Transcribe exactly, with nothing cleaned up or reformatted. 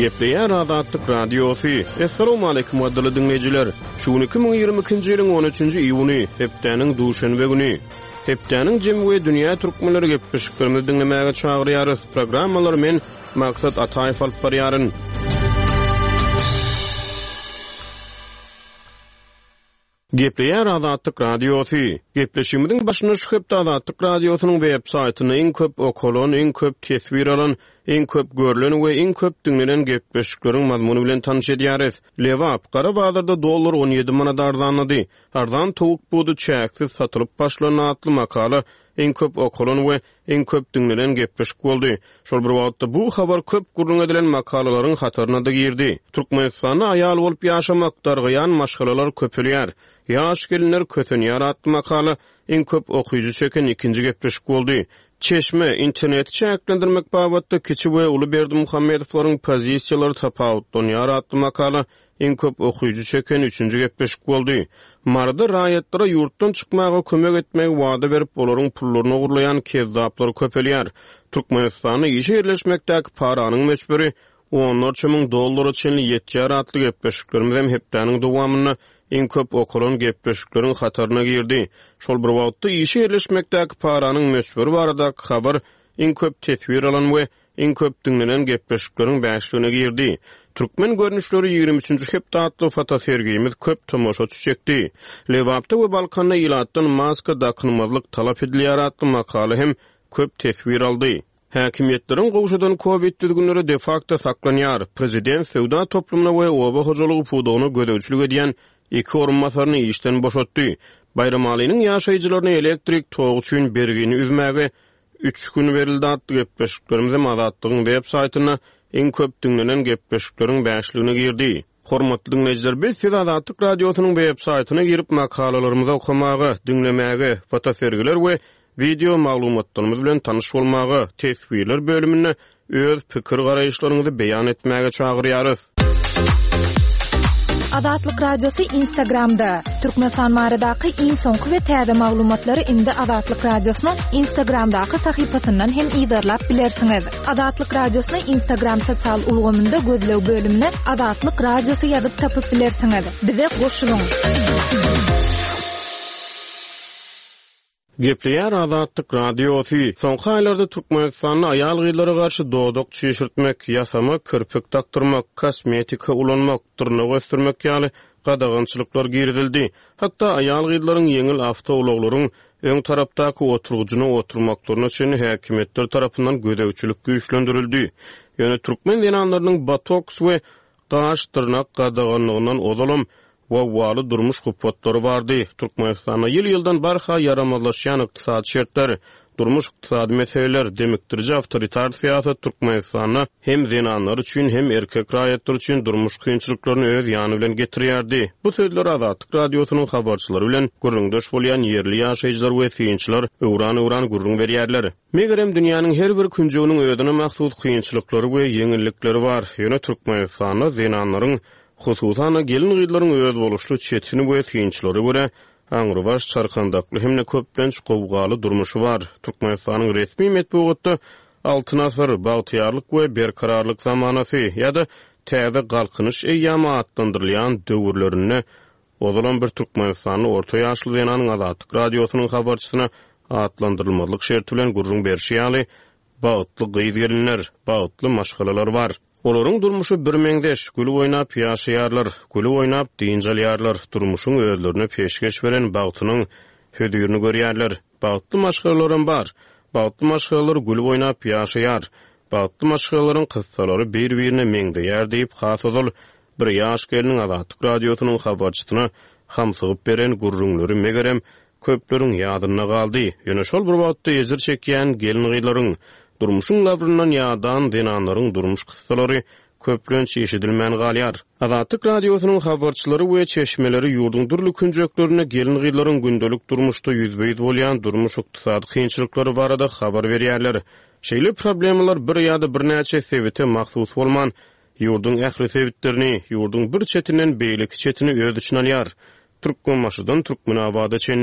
Gepleýär Azatlyk Radiosu. Assalamu alaykum wadly dinleýijiler. Şu iki bin ýygrimi ikinji ýylyň on üçünji iýuny, hepdeniň duşanbe güni. Hepdeniň jemgy dünýä türkmenleri gepleşiklerini dinlemäge çagyrýarys. Programmalar men maksat Ataýew alyp barýaryn. Gepleýär Azatlyk Radiosu. Gepleşigimiziň başyna şu hepde Azatlyk Radiosynyň web saýtyny iň köp okulan, iň köp tesbir alan, iň köp görülen we iň köp dinlenen gepleşikleriň mazmuny bilen tanyş edýäris. Lewap gara bazarda dollar on ýedi manat arzanlady. Arzan towuk budy çäksiz satylyp başlanan atly makala iň köp okulan we iň köp dinlenen gepleşik boldy. Şol bir wagtda bu habar köp gurrun edilen makalalaryň hatyryna da girdi. Türkmenistanda aýal bolup ýaşamak dargyan maşgalalar köpelýär. Yaş gelinler kötünýär atly makala iň köp okuyucu çeken ikinji gepleşik boldy. Çeşme internet çäklendirmek babatda Kiçi we Ulyberdi Muhammedowyň pozisiýalary tapawutlanýar atly makala iň köp okuyucu çeken üçünji gepleşik boldy. Marda raýatlara ýurtdan çykmaga kömek etmek wada berip olaryň pullaryny ogurlayan kezzaplar köpelýär. Türkmenistanyň işe yerleşmekdäki paranyň meşburi on üç ming dollar üçin ýetýär atly gepleşiklerimiz hem hepdeniň dowamyna iň köp okulan gepleşikleriň hatyryna girdi. Şol bir wagtda işe yerleşmekdäki paranyň meşburi barada habar iň köp tesbir alan we iň köp dinlenen gepleşikleriň beşligine girdi. Türkmen görnüşleri ýygrimi üçünji hepde atly fotosergimiz köp tomoşaçy çekdi. Lewapda we Balkanda ilatdan maska dakynmazlyk talap edilýär atly makala hem köp tesbir aldy. Häkimetleriň gowşadan Covid düzgünleri de facto saklanýar. Prezident Sewda toplumuna we oba hojalygy fudugyny gödäwçilik edýän iki orunmasaryny işden boşatdy. Bayram alynyň ýaşaýjylaryna elektrik tog üçin bergini üzmäge üç gün berildi atly gepleşiklerimiz Azatlygyň web saýtyna iň köp dinlenen gepleşikleriň beşligine girdi. Hormatly dinleýijiler, biz siz Azatlyk Radiosynyň web saýtyna girip makalalarymyzy okumagy, dinlemäge, fotosergiler we video maglumatlarymyz bilen tanyş bolmagy, tesbirler bölümine öz pikir garaýşlaryňyzy beýan etmäge çagyrýarys. Azatlyk Radiosu Instagramda. Türkmenistan baradaky iň soňky we täze maglumatlary indi Azatlyk Radiosynyň Instagramdaky sahypasyndan hem ýydarlap bilersiňiz. Azatlyk Radiosynyň Instagram sosial ulgamynda gözlew bölümine Azatlyk Radiosu ýazyp tapyp bilersiňiz. Bize goşulyň. Gepleýär Azatlyk Radiosu. Soňky aýlarda Türkmenistanyň aýal gyýlary garşy dodok çeşirtmek, ýasamak, kirpik taktyrmak, kosmetika ulanmak, tyrnak ösdürmek ýaly gadagançylyklar girildi. Hatda aýal gyýlaryň ýeňil awtowlaklaryň öň tarapdaky oturgugyna oturmaklaryna üçin häkimetler tarapyndan gödäwçilik güýçlendirildi. Ýöne türkmen dinanlarynyň botoks we gaş tyrnak gadaganlygyndan ozalam wawwaly durmuş hukumatlary bardy. Türkmenistanda ýyl-ýyldan barha yaramazlaşýan ykdysady şertler, durmuş ykdysady meseleler demekdirji awtoritar siýasat Türkmenistana hem zenanlar üçin hem erkek raýatlar üçin durmuş kynçylyklaryny öz ýany bilen getirýärdi. Bu sözler Azatlyk Radiosynyň habarçylary bilen gurrundaş bolýan ýerli ýaşaýjylar we synçylar öwran-öwran gurrun berýärler. Megerem dünýäniň her bir künjeginiň özüne mahsus kynçylyklary we ýeňillikleri bar. Ýöne Türkmenistanda zenanlaryň hususan gelin gyýlaryň öz boluşly çetini we synçylary görä aňrybaş çarkandakly hemne köplenç gowgaly durmuşy bar. Türkmenistanyň resmi medeniýetde altyn asr bagtyarlyk we berkararlyk zamanasy ýa-da täze galkynyş eýýamy adlandyrylýan döwürlerine ozalan bir Türkmenistanyň orta ýaşly zenanyň Azatlyk Radiosynyň habarçysyna adlandyrylmalyk şerti bilen gurrun berşýäli bagtly gyýygelinler, bagtly maşgalalar bar. Olaryň durmuşy bir meňdeş, güli oýnap ýaşaýarlar, güli oýnap diňjalýarlar, durmuşyň özlerine peşgeş beren bagtynyň hödürini görýärler. Bagtly maşgalalar bar. Bagtly maşgalalar güli oýnap ýaşaýar. Bagtly maşgalaryň kyssalary bir-birine meňdeýär diýip has ozal bir ýaş geliniň Azatlyk Radiosynyň habarçysyna hamsygyp beren gurrunlary megerem köpleriň ýadyna galdy. Ýöne şol bir wagtda ejir çekýän gelin gyýlaryň durmuşyň labryndan ýadan dinanlaryň durmuş kyssalary köplenç eşidilmän galýar. Azatlyk Radiosynyň habarçylary we çeşmeleri ýurduň durly künjeklerine gelin gyýlaryň gündelik durmuşda ýüzbeýiz bolýan durmuş ykdysady kynçylyklary barada habar berýärler. Şeýle problemalar bir ýa-da bir näçe sebite mahsus bolman ýurduň ähli sebitlerini ýurduň bir çetinden beýleki çetini öz üçin alýar. Türkmen maşydan Türkmen abada